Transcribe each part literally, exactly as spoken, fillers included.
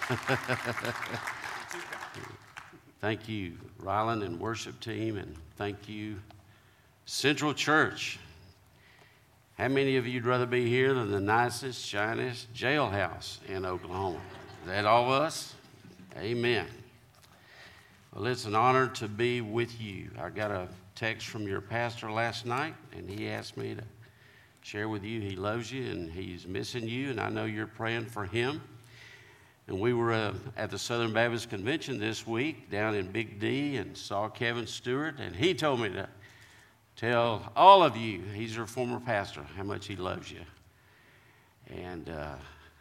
Thank you, Ryland and worship team, and thank you, Central Church. How many of you would rather be here than the nicest, shiniest jailhouse in Oklahoma? Is that all of us? Amen. Well, it's an honor to be with you. I got a text from your pastor last night, and he asked me to share with you he loves you and he's missing you, and I know you're praying for him. And we were uh, at the Southern Baptist Convention this week down in Big D and saw Kevin Stewart, and he told me to tell all of you, he's your former pastor, how much he loves you. And uh,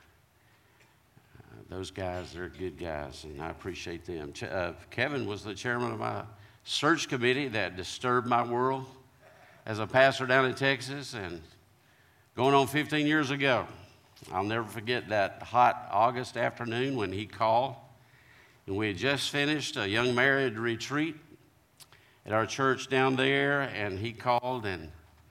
those guys, they're good guys, and I appreciate them. Ch- uh, Kevin was the chairman of my search committee that disturbed my world as a pastor down in Texas, and going on fifteen years ago. I'll never forget that hot August afternoon when he called, and we had just finished a young married retreat at our church down there, and he called, and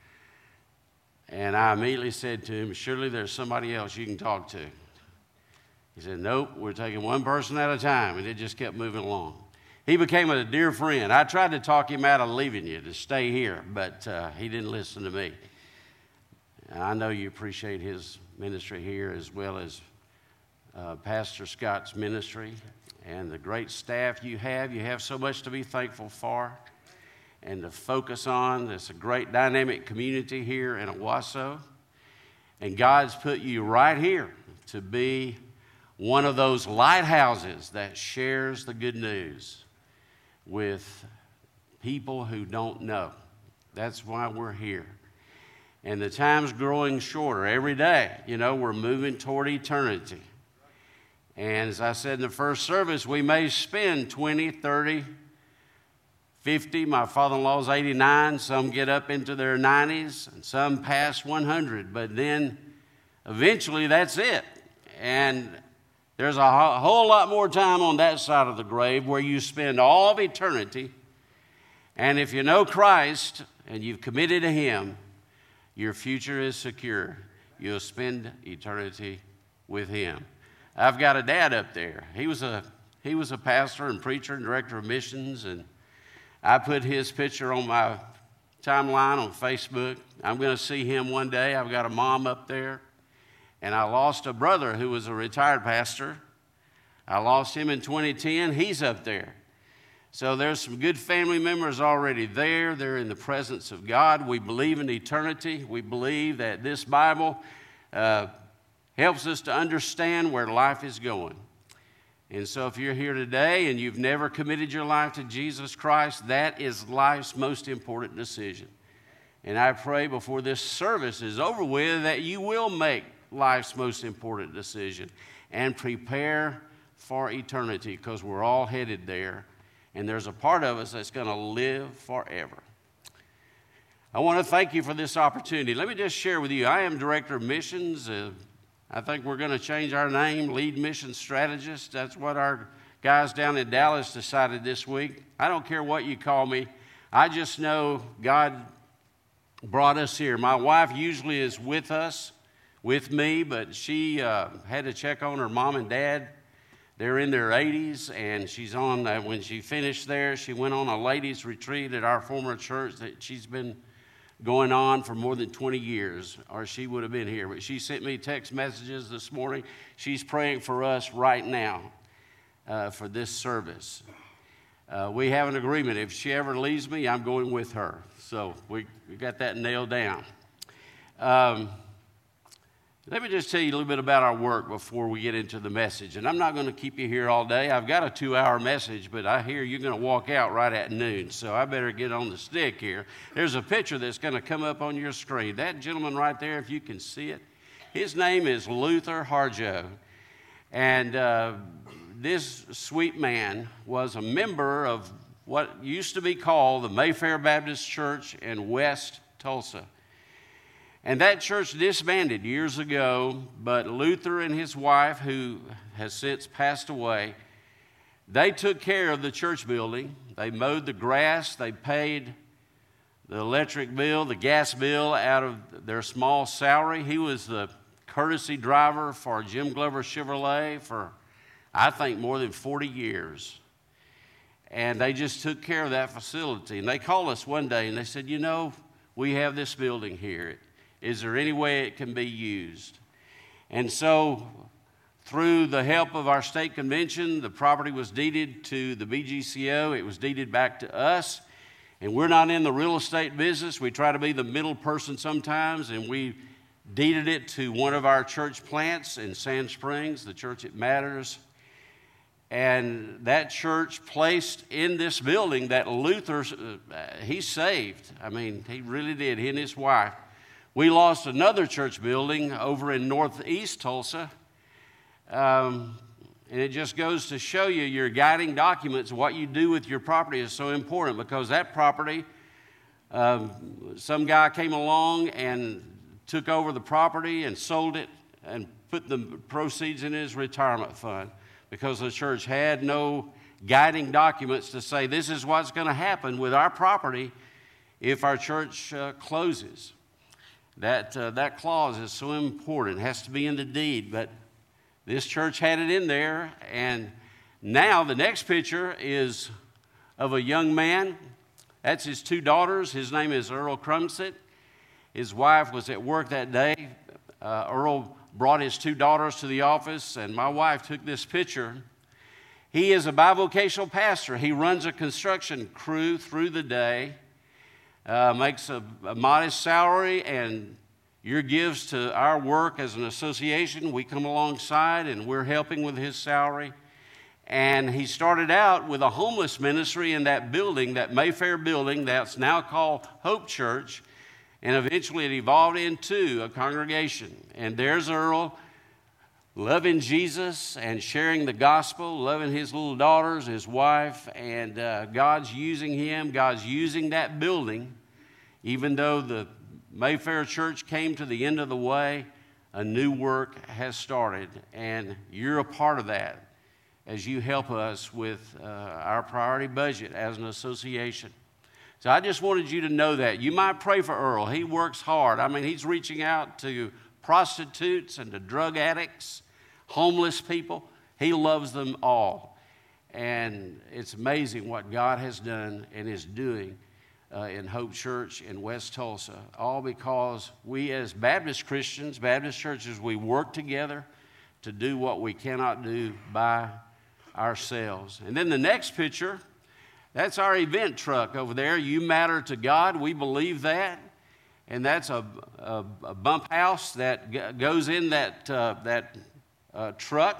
and I immediately said to him, surely there's somebody else you can talk to. He said, nope, we're taking one person at a time, and it just kept moving along. He became a dear friend. I tried to talk him out of leaving you to stay here, but uh, he didn't listen to me. And I know you appreciate his ministry here as well as uh, Pastor Scott's ministry and the great staff you have. You have so much to be thankful for and to focus on. There's a great dynamic community here in Owasso, and God's put you right here to be one of those lighthouses that shares the good news with people who don't know. That's why we're here. And the time's growing shorter every day. You know, we're moving toward eternity. And as I said in the first service, we may spend twenty, thirty, fifty. My father-in-law's eighty-nine. Some get up into their nineties, and some past one hundred. But then eventually that's it. And there's a whole lot more time on that side of the grave where you spend all of eternity. And if you know Christ and you've committed to Him, your future is secure. You'll spend eternity with Him. I've got a dad up there. He was a he was a pastor and preacher and director of missions, and I put his picture on my timeline on Facebook. I'm going to see him one day. I've got a mom up there, and I lost a brother who was a retired pastor. I lost him in twenty ten. He's up there. So there's some good family members already there. They're in the presence of God. We believe in eternity. We believe that this Bible uh, helps us to understand where life is going. And so if you're here today and you've never committed your life to Jesus Christ, that is life's most important decision. And I pray before this service is over with that you will make life's most important decision and prepare for eternity, because we're all headed there. And there's a part of us that's going to live forever. I want to thank you for this opportunity. Let me just share with you, I am Director of Missions. Uh, I think we're going to change our name, Lead Mission Strategist. That's what our guys down in Dallas decided this week. I don't care what you call me. I just know God brought us here. My wife usually is with us, with me, but she uh, had to check on her mom and dad. They're in their eighties, and she's on, uh, when she finished there, she went on a ladies' retreat at our former church that she's been going on for more than twenty years, or she would have been here. But she sent me text messages this morning. She's praying for us right now uh, for this service. Uh, we have an agreement. If she ever leaves me, I'm going with her. So we, we got that nailed down. Um, Let me just tell you a little bit about our work before we get into the message. And I'm not going to keep you here all day. I've got a two-hour message, but I hear you're going to walk out right at noon, so I better get on the stick here. There's a picture that's going to come up on your screen. That gentleman right there, if you can see it, his name is Luther Harjo. And uh, this sweet man was a member of what used to be called the Mayfair Baptist Church in West Tulsa. And that church disbanded years ago, but Luther and his wife, who has since passed away, they took care of the church building. They mowed the grass. They paid the electric bill, the gas bill out of their small salary. He was the courtesy driver for Jim Glover Chevrolet for I think more than forty years. And they just took care of that facility. And they called us one day and they said, you know, we have this building here. Is there any way it can be used? And so through the help of our state convention, the property was deeded to the B G C O. It was deeded back to us. And we're not in the real estate business. We try to be the middle person sometimes. And we deeded it to one of our church plants in Sand Springs, the Church It Matters. And that church placed in this building that Luther, uh, he saved. I mean, he really did, he and his wife. We lost another church building over in northeast Tulsa. Um, and it just goes to show you your guiding documents, what you do with your property is so important, because that property, um, some guy came along and took over the property and sold it and put the proceeds in his retirement fund, because the church had no guiding documents to say this is what's going to happen with our property if our church uh, closes. That, uh, that clause is so important. It has to be in the deed, but this church had it in there. And now the next picture is of a young man. That's his two daughters. His name is Earl Crumsit. His wife was at work that day. Uh, Earl brought his two daughters to the office, and my wife took this picture. He is a bivocational pastor. He runs a construction crew through the day, uh, makes a, a modest salary, and your gives to our work as an association, we come alongside and we're helping with his salary. And he started out with a homeless ministry in that building, that Mayfair building that's now called Hope Church. And eventually it evolved into a congregation. And there's Earl, loving Jesus and sharing the gospel, loving his little daughters, his wife, and uh, God's using him. God's using that building. Even though the Mayfair Church came to the end of the way, a new work has started. And you're a part of that as you help us with uh, our priority budget as an association. So I just wanted you to know that. You might pray for Earl. He works hard. I mean, he's reaching out to prostitutes and to drug addicts, homeless people. He loves them all. And it's amazing what God has done and is doing uh, in Hope Church in West Tulsa, all because we as Baptist Christians, Baptist churches, we work together to do what we cannot do by ourselves. And then the next picture, that's our event truck over there. You matter to God. We believe that. And that's a, a, a bump house that g- goes in that, uh, that uh, truck.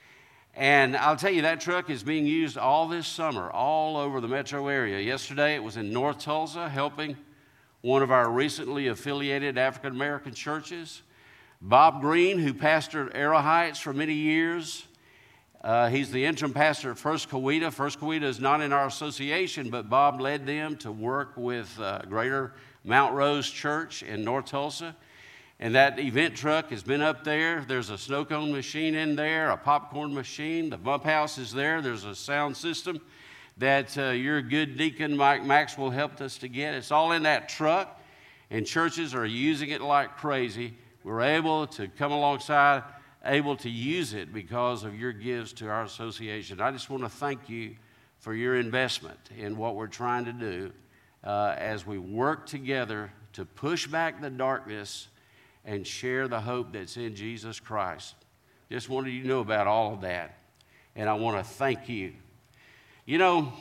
And I'll tell you, that truck is being used all this summer, all over the metro area. Yesterday it was in North Tulsa, helping one of our recently affiliated African American churches. Bob Green, who pastored Arrow Heights for many years, Uh, he's the interim pastor at First Coweta. First Coweta is not in our association, but Bob led them to work with uh, Greater Mount Rose Church in North Tulsa. And that event truck has been up there. There's a snow cone machine in there, a popcorn machine. The bump house is there. There's a sound system that uh, your good deacon Mike Maxwell helped us to get. It's all in that truck, and churches are using it like crazy. We're able to come alongside, able to use it because of your gifts to our association. I just want to thank you for your investment in what we're trying to do uh, as we work together to push back the darkness and share the hope that's in Jesus Christ. Just wanted you to know about all of that, and I want to thank you. You know,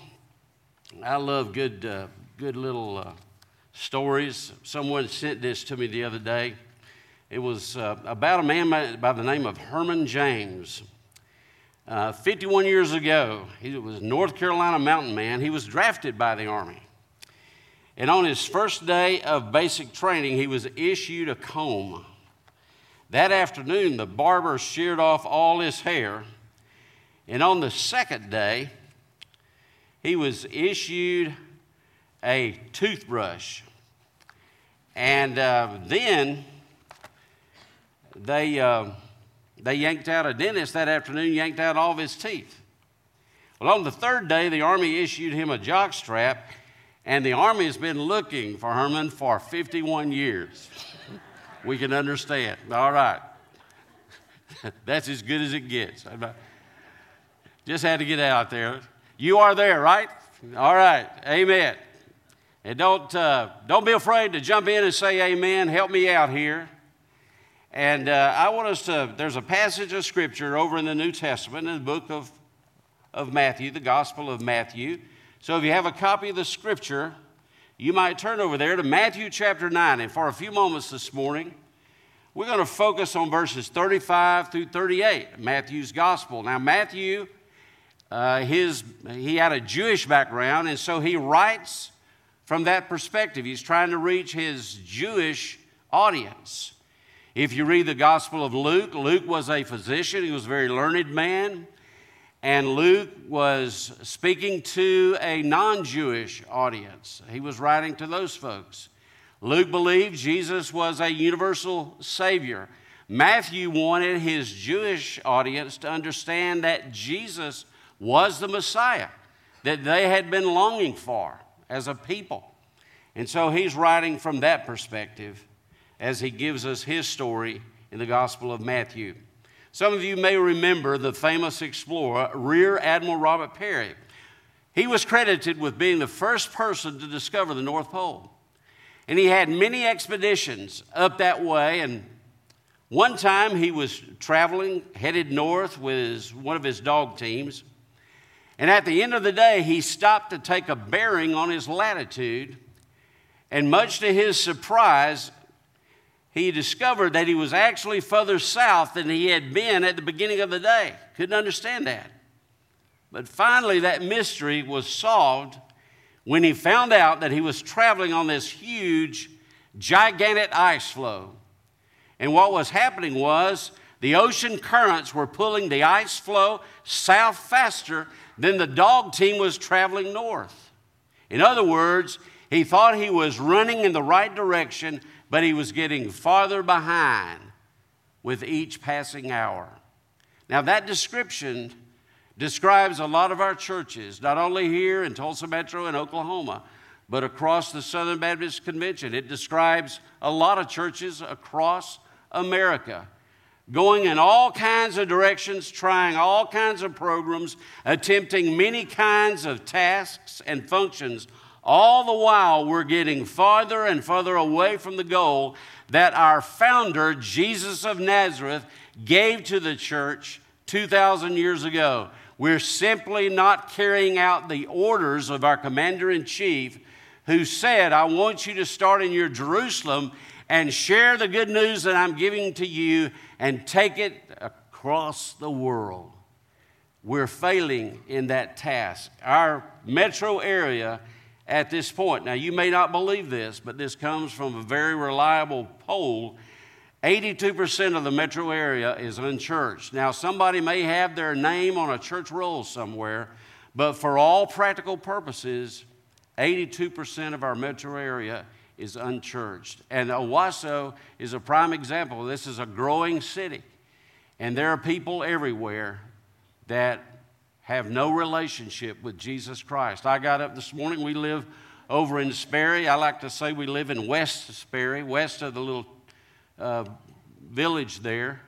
I love good, uh, good little uh, stories. Someone sent this to me the other day. It was uh, about a man by the name of Herman James. Uh, fifty-one years ago, he was a North Carolina mountain man. He was drafted by the Army. And on his first day of basic training, he was issued a comb. That afternoon, the barber sheared off all his hair. And on the second day, he was issued a toothbrush. And uh, then they, uh, they yanked out a dentist that afternoon, yanked out all of his teeth. Well, on the third day, the Army issued him a jock strap. And the Army has been looking for Herman for fifty-one years. We can understand. All right. That's as good as it gets. Just had to get out there. You are there, right? All right. Amen. And don't, uh, don't be afraid to jump in and say amen. Help me out here. And uh, I want us to, there's a passage of Scripture over in the New Testament in the book of, of Matthew, the Gospel of Matthew. So if you have a copy of the Scripture, you might turn over there to Matthew chapter nine. And for a few moments this morning, we're going to focus on verses thirty-five through thirty-eight, Matthew's Gospel. Now, Matthew, uh, his, he had a Jewish background, and so he writes from that perspective. He's trying to reach his Jewish audience. If you read the Gospel of Luke, Luke was a physician. He was a very learned man. And Luke was speaking to a non-Jewish audience. He was writing to those folks. Luke believed Jesus was a universal Savior. Matthew wanted his Jewish audience to understand that Jesus was the Messiah that they had been longing for as a people. And so he's writing from that perspective as he gives us his story in the Gospel of Matthew. Some of you may remember the famous explorer, Rear Admiral Robert Peary. He was credited with being the first person to discover the North Pole. And he had many expeditions up that way. And one time he was traveling, headed north with his, one of his dog teams. And at the end of the day, he stopped to take a bearing on his latitude. And much to his surprise, he discovered that he was actually further south than he had been at the beginning of the day. Couldn't understand that. But finally, that mystery was solved when he found out that he was traveling on this huge, gigantic ice floe. And what was happening was the ocean currents were pulling the ice floe south faster than the dog team was traveling north. In other words, he thought he was running in the right direction, but he was getting farther behind with each passing hour. Now, that description describes a lot of our churches, not only here in Tulsa Metro and Oklahoma, but across the Southern Baptist Convention. It describes a lot of churches across America, going in all kinds of directions, trying all kinds of programs, attempting many kinds of tasks and functions. All the while, we're getting farther and farther away from the goal that our founder, Jesus of Nazareth, gave to the church two thousand years ago. We're simply not carrying out the orders of our commander-in-chief, who said, I want you to start in your Jerusalem and share the good news that I'm giving to you and take it across the world. We're failing in that task. Our metro area at this point, now you may not believe this, but this comes from a very reliable poll. eighty-two percent of the metro area is unchurched. Now, somebody may have their name on a church roll somewhere, but for all practical purposes, eighty-two percent of our metro area is unchurched. And Owasso is a prime example. This is a growing city, and there are people everywhere that have no relationship with Jesus Christ. I got up this morning. We live over in Sperry. I like to say we live in West Sperry, west of the little uh, village there.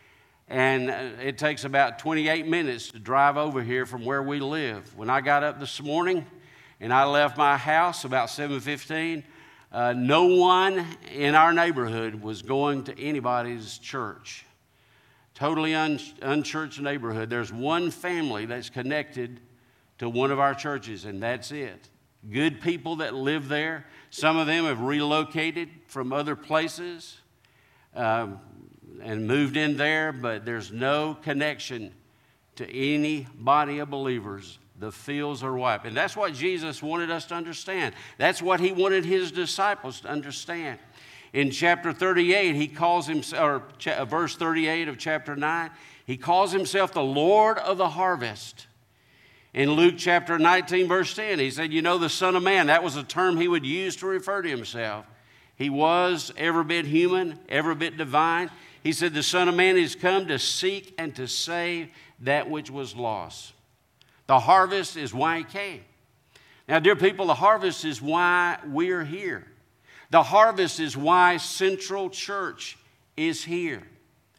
And it takes about twenty-eight minutes to drive over here from where we live. When I got up this morning and I left my house about seven fifteen, uh, no one in our neighborhood was going to anybody's church. Totally un- unchurched neighborhood. There's one family that's connected to one of our churches, and that's it. Good people that live there. Some of them have relocated from other places um, and moved in there, but there's no connection to any body of believers. The fields are ripe. And that's what Jesus wanted us to understand. That's what he wanted his disciples to understand. In chapter thirty-eight, he calls himself, or cha- verse thirty-eight of chapter nine, he calls himself the Lord of the harvest. In Luke chapter nineteen, verse ten, he said, you know, the Son of Man, that was a term he would use to refer to himself. He was every bit human, every bit divine. He said, the Son of Man is come to seek and to save that which was lost. The harvest is why he came. Now, dear people, the harvest is why we're here. The harvest is why Central Church is here.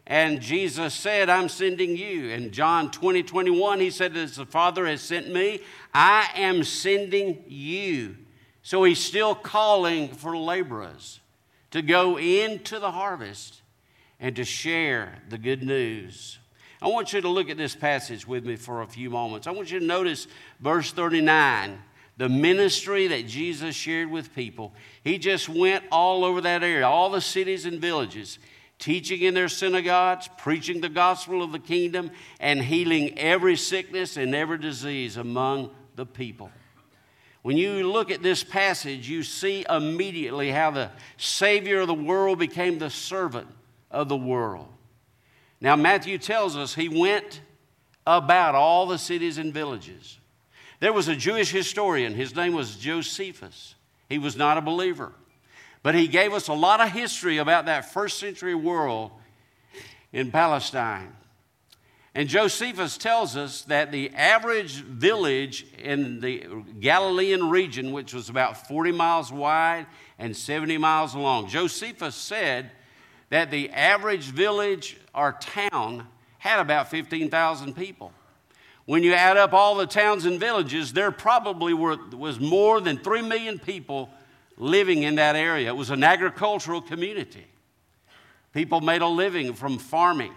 And Jesus said, I'm sending you. In John twenty, twenty-one, he said, as the Father has sent me, I am sending you. So he's still calling for laborers to go into the harvest and to share the good news. I want you to look at this passage with me for a few moments. I want you to notice verse thirty-nine, the ministry that Jesus shared with people. He just went all over that area, all the cities and villages, teaching in their synagogues, preaching the gospel of the kingdom, and healing every sickness and every disease among the people. When you look at this passage, you see immediately how the Savior of the world became the servant of the world. Now, Matthew tells us he went about all the cities and villages. There was a Jewish historian. His name was Josephus. He was not a believer. But he gave us a lot of history about that first century world in Palestine. And Josephus tells us that the average village in the Galilean region, which was about forty miles wide and seventy miles long, Josephus said that the average village or town had about fifteen thousand people. When you add up all the towns and villages, there probably were, was more than three million people living in that area. It was an agricultural community. People made a living from farming.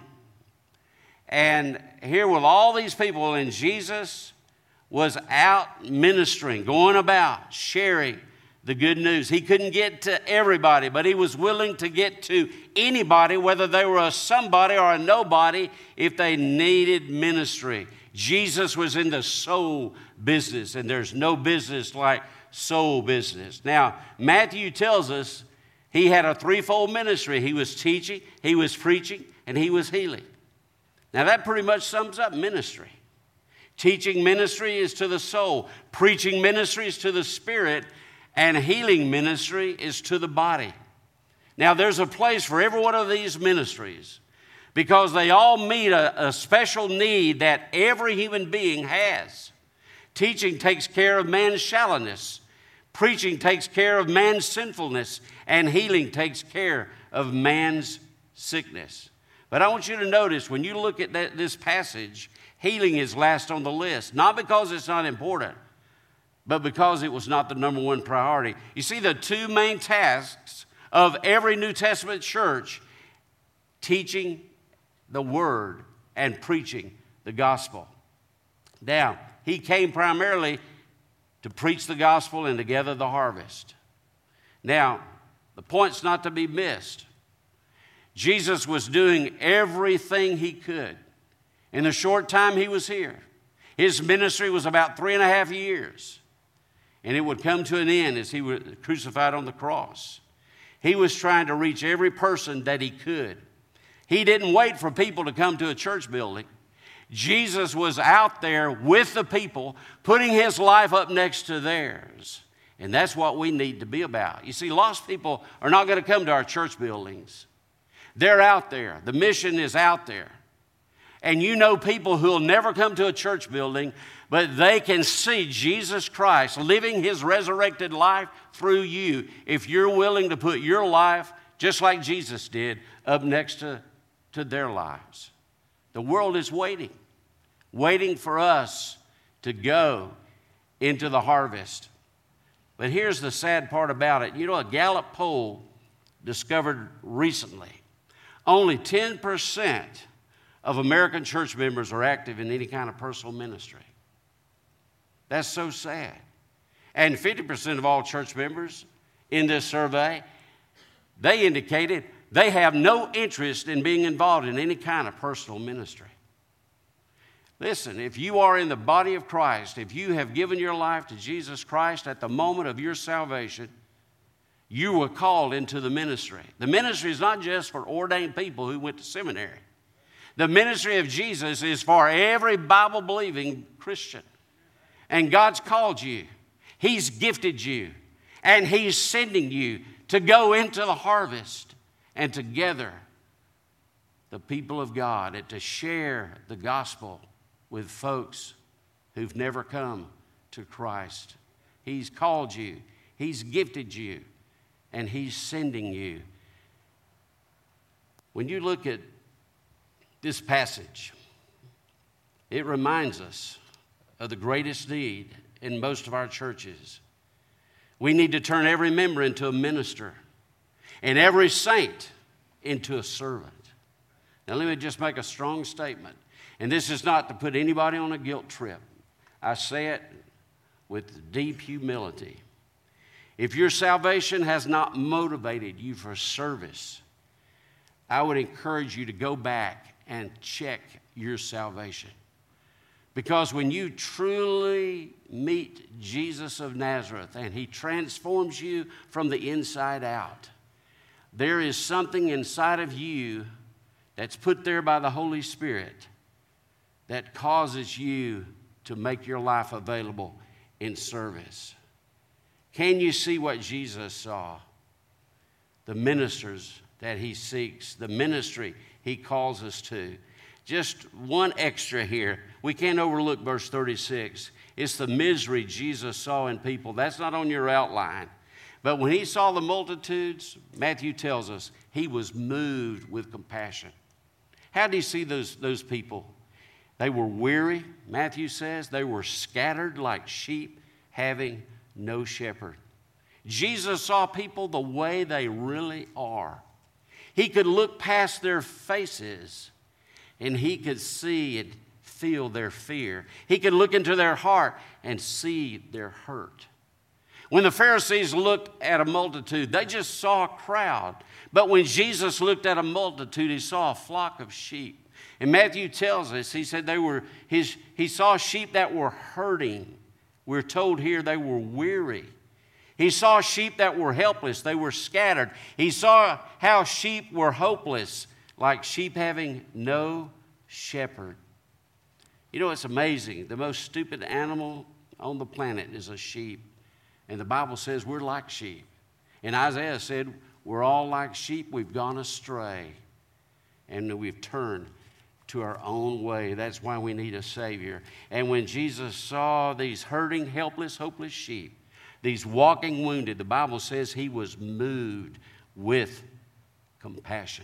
And here with all these people, and Jesus was out ministering, going about, sharing the good news. He couldn't get to everybody, but he was willing to get to anybody, whether they were a somebody or a nobody, if they needed ministry. Jesus was in the soul business, and there's no business like soul business. Now, Matthew tells us he had a threefold ministry. He was teaching, he was preaching, and he was healing. Now, that pretty much sums up ministry. Teaching ministry is to the soul. Preaching ministry is to the spirit. And healing ministry is to the body. Now, there's a place for every one of these ministries because they all meet a, a special need that every human being has. Teaching takes care of man's shallowness. Preaching takes care of man's sinfulness. And healing takes care of man's sickness. But I want you to notice when you look at that, this passage, healing is last on the list. Not because it's not important, but because it was not the number one priority. You see, the two main tasks of every New Testament church, teaching the word and preaching the gospel. Now, he came primarily to preach the gospel and to gather the harvest. Now, the point's not to be missed. Jesus was doing everything he could in the short time he was here. His ministry was about three and a half years. And it would come to an end as he was crucified on the cross. He was trying to reach every person that he could. He didn't wait for people to come to a church building. Jesus was out there with the people, putting his life up next to theirs. And that's what we need to be about. You see, lost people are not going to come to our church buildings. They're out there. The mission is out there. And you know people who will never come to a church building, but they can see Jesus Christ living his resurrected life through you if you're willing to put your life, just like Jesus did, up next to, to their lives. The world is waiting, waiting for us to go into the harvest. But here's the sad part about it. You know, a Gallup poll discovered recently, only ten percent of American church members are active in any kind of personal ministry. That's so sad. And fifty percent of all church members in this survey, they indicated they have no interest in being involved in any kind of personal ministry. Listen, if you are in the body of Christ, if you have given your life to Jesus Christ at the moment of your salvation, you were called into the ministry. The ministry is not just for ordained people who went to seminary. The ministry of Jesus is for every Bible-believing Christian. And God's called you. He's gifted you. And he's sending you to go into the harvest and to gather the people of God and to share the gospel with folks who've never come to Christ. He's called you. He's gifted you. And he's sending you. When you look at This passage, it reminds us of the greatest need in most of our churches. We need to turn every member into a minister and every saint into a servant. Now, let me just make a strong statement. And this is not to put anybody on a guilt trip. I say it with deep humility. If your salvation has not motivated you for service, I would encourage you to go back and check your salvation. Because when you truly meet Jesus of Nazareth and He transforms you from the inside out, there is something inside of you that's put there by the Holy Spirit that causes you to make your life available in service. Can you see what Jesus saw? The ministers that He seeks, the ministry He calls us to. Just one extra here. We can't overlook verse thirty-six. It's the misery Jesus saw in people. That's not on your outline. But when He saw the multitudes, Matthew tells us, He was moved with compassion. How did He see those, those people? They were weary, Matthew says. They were scattered like sheep having no shepherd. Jesus saw people the way they really are. He could look past their faces and He could see and feel their fear. He could look into their heart and see their hurt. When the Pharisees looked at a multitude, they just saw a crowd. But when Jesus looked at a multitude, He saw a flock of sheep. And Matthew tells us, he said they were his, he saw sheep that were hurting. We're told here they were weary. He saw sheep that were helpless. They were scattered. He saw how sheep were hopeless, like sheep having no shepherd. You know, it's amazing. The most stupid animal on the planet is a sheep. And the Bible says we're like sheep. And Isaiah said, we're all like sheep. We've gone astray. And we've turned to our own way. That's why we need a Savior. And when Jesus saw these hurting, helpless, hopeless sheep, these walking wounded, the Bible says He was moved with compassion.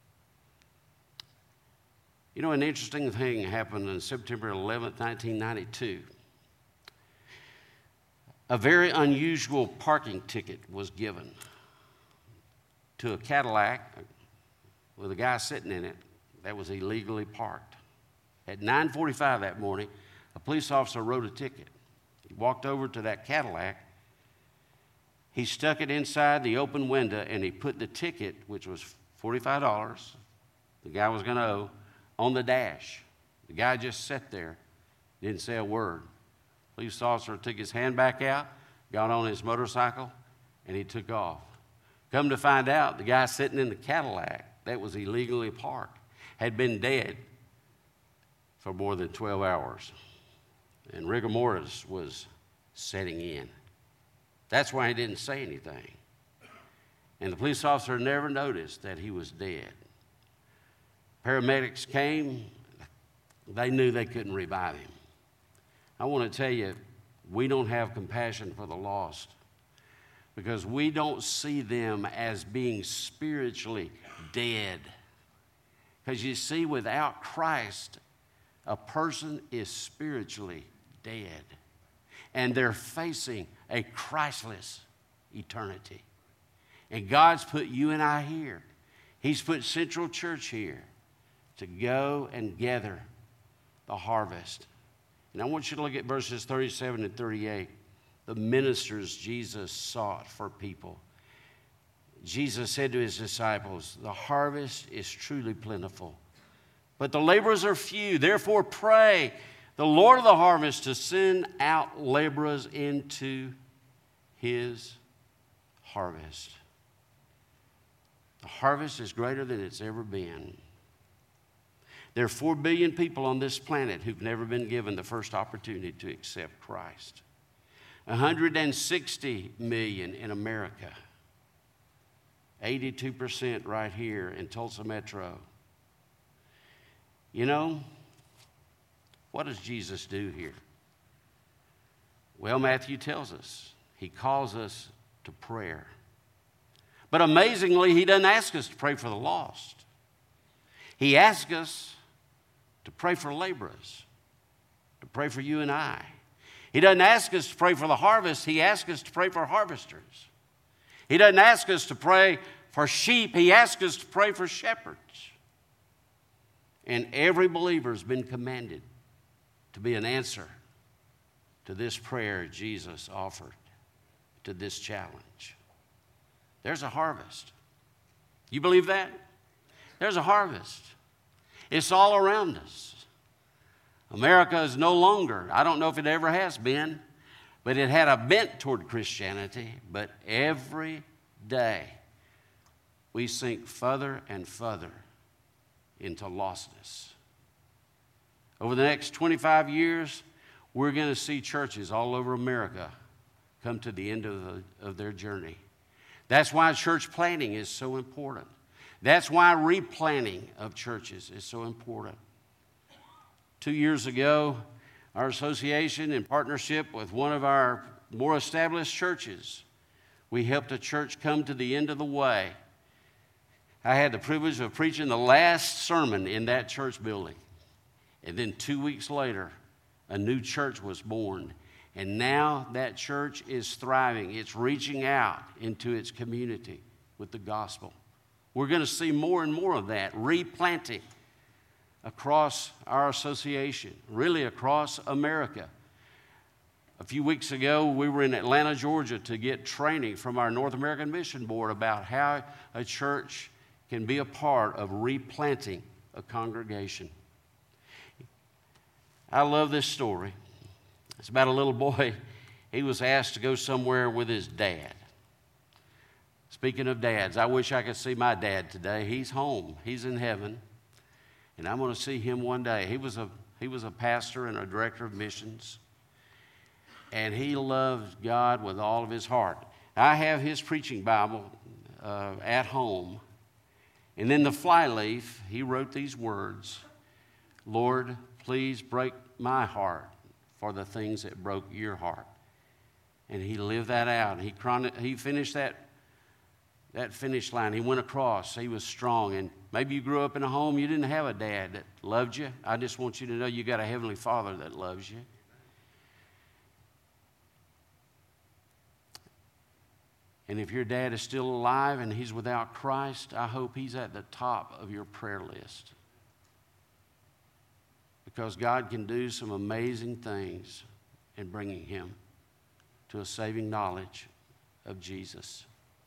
You know, an interesting thing happened on September eleventh, nineteen ninety-two. A very unusual parking ticket was given to a Cadillac with a guy sitting in it that was illegally parked. At nine forty-five that morning, a police officer wrote a ticket. He walked over to that Cadillac. He stuck it inside the open window, and he put the ticket, which was forty-five dollars, the guy was going to owe, on the dash. The guy just sat there, didn't say a word. Police officer took his hand back out, got on his motorcycle, and he took off. Come to find out, the guy sitting in the Cadillac that was illegally parked had been dead for more than twelve hours. And rigor mortis was setting in. That's why he didn't say anything. And the police officer never noticed that he was dead. Paramedics came. They knew they couldn't revive him. I want to tell you, we don't have compassion for the lost because we don't see them as being spiritually dead. Because you see, without Christ, a person is spiritually dead. And they're facing a Christless eternity. And God's put you and I here. He's put Central Church here to go and gather the harvest. And I want you to look at verses thirty-seven and thirty-eight. The ministers Jesus sought for people. Jesus said to His disciples, the harvest is truly plentiful, but the laborers are few. Therefore pray the Lord of the harvest to send out laborers into His harvest. The harvest is greater than it's ever been. There are four billion people on this planet who've never been given the first opportunity to accept Christ. one hundred sixty million in America. eighty-two percent right here in Tulsa Metro. You know, what does Jesus do here? Well, Matthew tells us. He calls us to prayer. But amazingly, He doesn't ask us to pray for the lost. He asks us to pray for laborers, to pray for you and I. He doesn't ask us to pray for the harvest. He asks us to pray for harvesters. He doesn't ask us to pray for sheep. He asks us to pray for shepherds. And every believer has been commanded to be an answer to this prayer Jesus offered, to this challenge. There's a harvest. You believe that? There's a harvest. It's all around us. America is no longer, I don't know if it ever has been, but it had a bent toward Christianity. But every day we sink further and further into lostness. Over the next twenty-five years, we're going to see churches all over America come to the end of, the, of their journey. That's why church planting is so important. That's why replanting of churches is so important. Two years ago, our association, in partnership with one of our more established churches, we helped a church come to the end of the way. I had the privilege of preaching the last sermon in that church building. And then two weeks later, a new church was born. And now that church is thriving. It's reaching out into its community with the gospel. We're going to see more and more of that replanting across our association, really across America. A few weeks ago, we were in Atlanta, Georgia, to get training from our North American Mission Board about how a church can be a part of replanting a congregation. I love this story. It's about a little boy. He was asked to go somewhere with his dad. Speaking of dads, I wish I could see my dad today. He's home. He's in heaven. And I'm going to see him one day. He was a, he was a pastor and a director of missions. And he loved God with all of his heart. I have his preaching Bible uh, at home. And in the flyleaf, he wrote these words: Lord, please break my heart for the things that broke your heart. And he lived that out. He, chron- he finished that, that finish line. He went across. He was strong. And maybe you grew up in a home you didn't have a dad that loved you. I just want you to know you got a Heavenly Father that loves you. And if your dad is still alive and he's without Christ, I hope he's at the top of your prayer list. Because God can do some amazing things in bringing him to a saving knowledge of Jesus.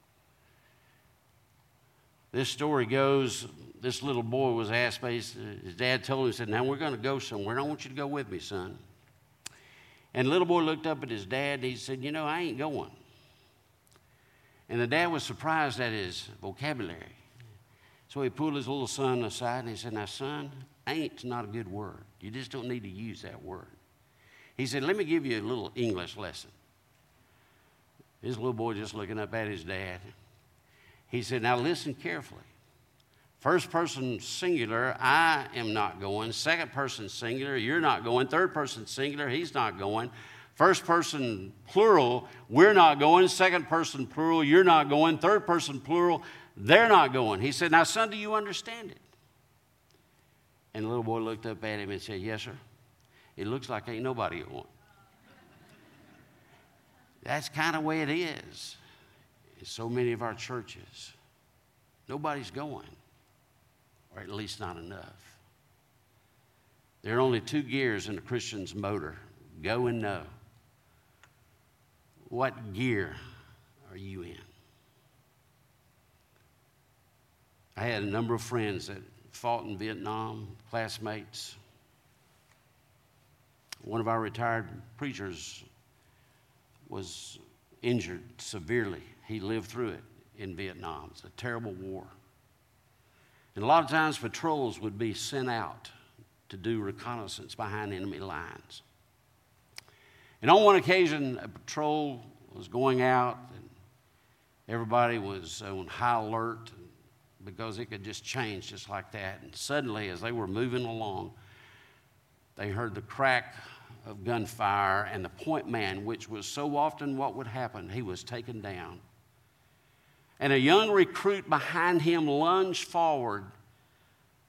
This story goes, this little boy was asked by his, his dad told him, he said, now we're going to go somewhere. I want you to go with me, son. And the little boy looked up at his dad and he said, you know, I ain't going. And the dad was surprised at his vocabulary. So he pulled his little son aside and he said, now, son, ain't's not a good word. You just don't need to use that word. He said, let me give you a little English lesson. His little boy just looking up at his dad. He said, now listen carefully. First person singular, I am not going. Second person singular, you're not going. Third person singular, he's not going. First person plural, we're not going. Second person plural, you're not going. Third person plural, they're not going. He said, now son, do you understand it? And the little boy looked up at him and said, yes, sir. It looks like ain't nobody going. That's kind of the way it is in so many of our churches. Nobody's going, or at least not enough. There are only two gears in a Christian's motor, go and no. What gear are you in? I had a number of friends that fought in Vietnam, classmates. One of our retired preachers was injured severely. He lived through it in Vietnam. It's a terrible war. And a lot of times patrols would be sent out to do reconnaissance behind enemy lines. And on one occasion, a patrol was going out, and everybody was on high alert because it could just change just like that. And suddenly, as they were moving along, they heard the crack of gunfire, and the point man, which was so often what would happen, he was taken down. And a young recruit behind him lunged forward to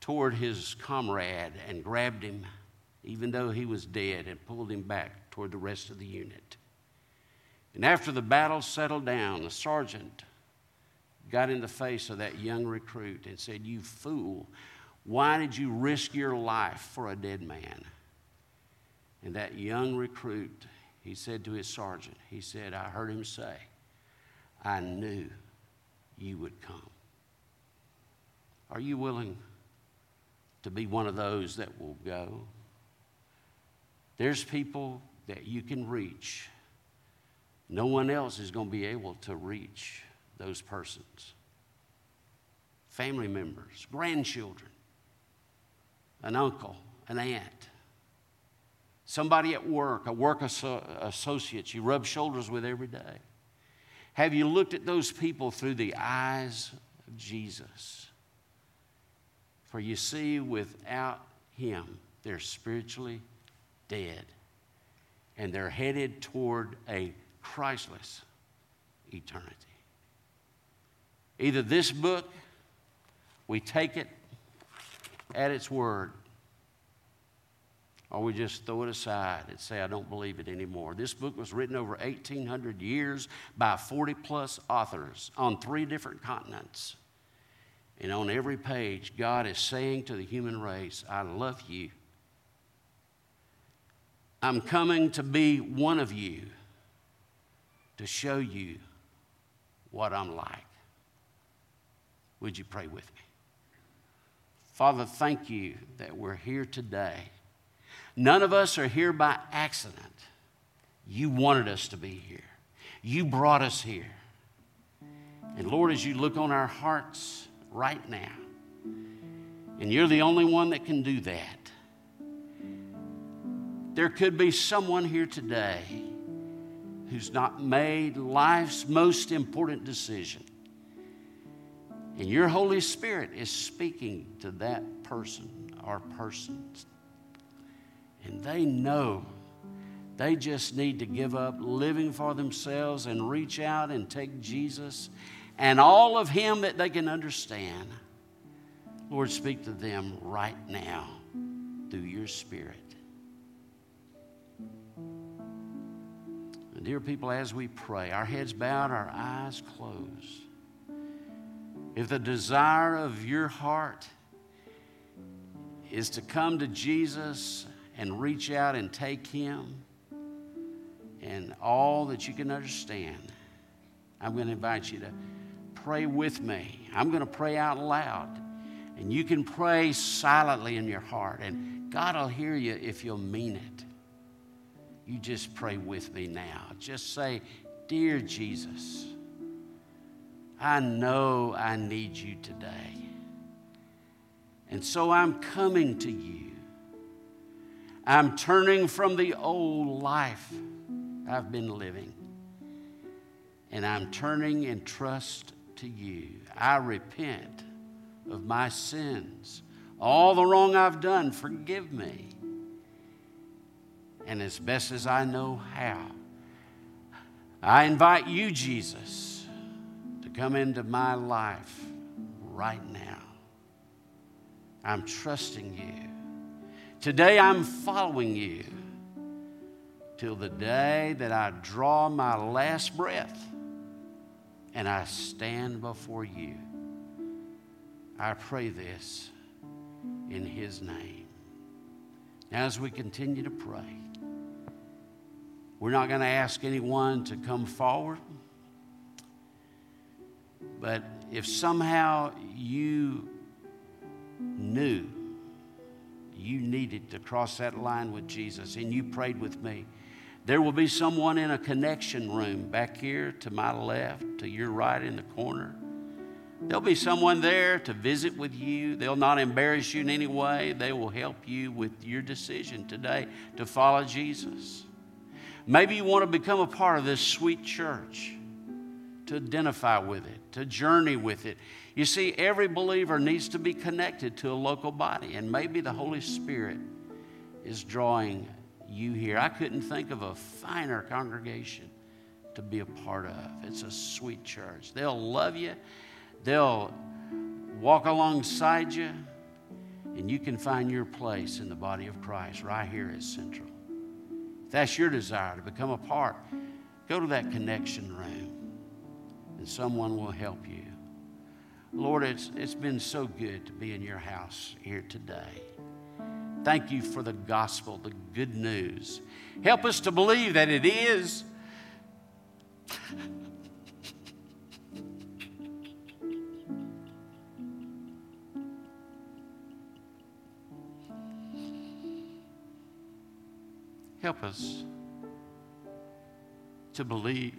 toward his comrade and grabbed him, even though he was dead, and pulled him back toward the rest of the unit. And after the battle settled down, the sergeant got in the face of that young recruit and said, "You fool, why did you risk your life for a dead man?" And that young recruit, he said to his sergeant, he said, "I heard him say, I knew you would come." Are you willing to be one of those that will go? There's people that you can reach. No one else is going to be able to reach those persons. Family members, grandchildren, an uncle, an aunt, somebody at work, a work asso- associate you rub shoulders with every day. Have you looked at those people through the eyes of Jesus? For you see, without him, they're spiritually dead. And they're headed toward a Christless eternity. Either this book, we take it at its word, or we just throw it aside and say, "I don't believe it anymore." This book was written over eighteen hundred years by forty plus authors on three different continents. And on every page, God is saying to the human race, "I love you. I'm coming to be one of you to show you what I'm like." Would you pray with me? Father, thank you that we're here today. None of us are here by accident. You wanted us to be here. You brought us here. And Lord, as you look on our hearts right now, and you're the only one that can do that, there could be someone here today who's not made life's most important decision. And your Holy Spirit is speaking to that person or persons. And they know they just need to give up living for themselves and reach out and take Jesus and all of him that they can understand. Lord, speak to them right now through your Spirit. And dear people, as we pray, our heads bowed, our eyes closed. If the desire of your heart is to come to Jesus and reach out and take him and all that you can understand, I'm going to invite you to pray with me. I'm going to pray out loud. And you can pray silently in your heart. And God will hear you if you'll mean it. You just pray with me now. Just say, "Dear Jesus, I know I need you today. And so I'm coming to you. I'm turning from the old life I've been living. And I'm turning in trust to you. I repent of my sins. All the wrong I've done, forgive me. And as best as I know how, I invite you, Jesus, to come into my life right now. I'm trusting you. Today I'm following you till the day that I draw my last breath and I stand before you. I pray this in his name." Now, as we continue to pray, we're not going to ask anyone to come forward. But if somehow you knew you needed to cross that line with Jesus and you prayed with me, there will be someone in a connection room back here to my left, to your right in the corner. There'll be someone there to visit with you. They'll not embarrass you in any way. They will help you with your decision today to follow Jesus. Maybe you want to become a part of this sweet church, to identify with it, to journey with it. You see, every believer needs to be connected to a local body, and maybe the Holy Spirit is drawing you here. I couldn't think of a finer congregation to be a part of. It's a sweet church. They'll love you. They'll walk alongside you. And you can find your place in the body of Christ right here at Central. If that's your desire to become a part, go to that connection room and someone will help you. Lord, it's, it's been so good to be in your house here today. Thank you for the gospel, the good news. Help us to believe that it is. Help us to believe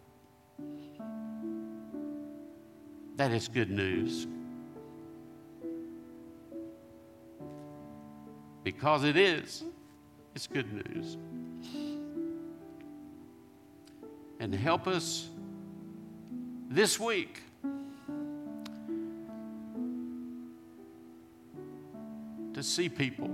that it's good news. Because it is. It's good news. And help us this week to see people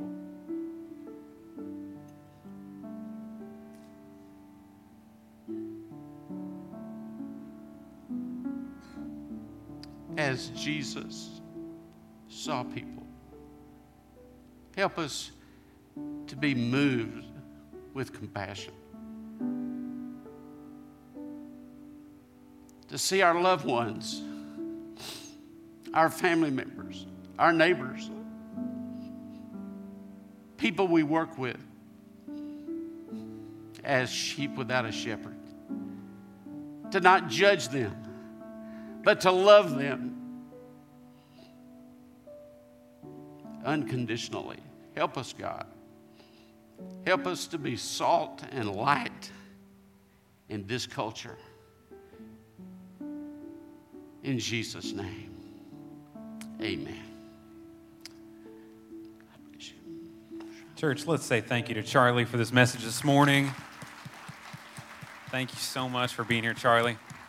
as Jesus saw people. Help us to be moved with compassion. To see our loved ones, our family members, our neighbors, people we work with as sheep without a shepherd. To not judge them, but to love them unconditionally. Help us, God. Help us to be salt and light in this culture. In Jesus' name, amen. Church, let's say thank you to Charlie for this message this morning. Thank you so much for being here, Charlie.